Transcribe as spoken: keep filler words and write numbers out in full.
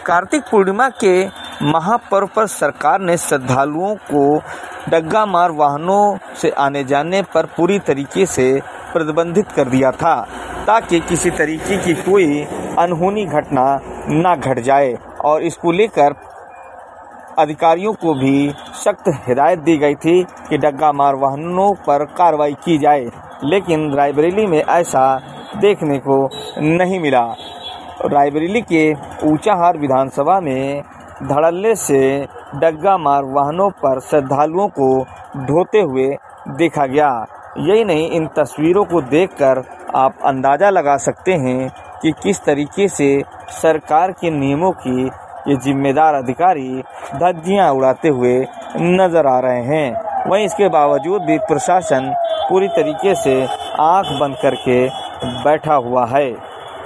कार्तिक पूर्णिमा के महापर्व पर सरकार ने श्रद्धालुओं को डग्गा मार वाहनों से आने जाने पर पूरी तरीके से प्रतिबंधित कर दिया था, ताकि किसी तरीके की कोई अनहोनी घटना न घट जाए। और इसको लेकर अधिकारियों को भी सख्त हिदायत दी गई थी कि डग्गा मार वाहनों पर कार्रवाई की जाए, लेकिन रायबरेली में ऐसा देखने को नहीं मिला। रायबरेली के ऊंचाहार विधानसभा में धड़ल्ले से डग्गा मार वाहनों पर श्रद्धालुओं को ढोते हुए देखा गया। यही नहीं, इन तस्वीरों को देखकर आप अंदाज़ा लगा सकते हैं कि किस तरीके से सरकार के नियमों की ये जिम्मेदार अधिकारी धज्जियां उड़ाते हुए नजर आ रहे हैं। वहीं इसके बावजूद भी प्रशासन पूरी तरीके से आंख बंद करके बैठा हुआ है।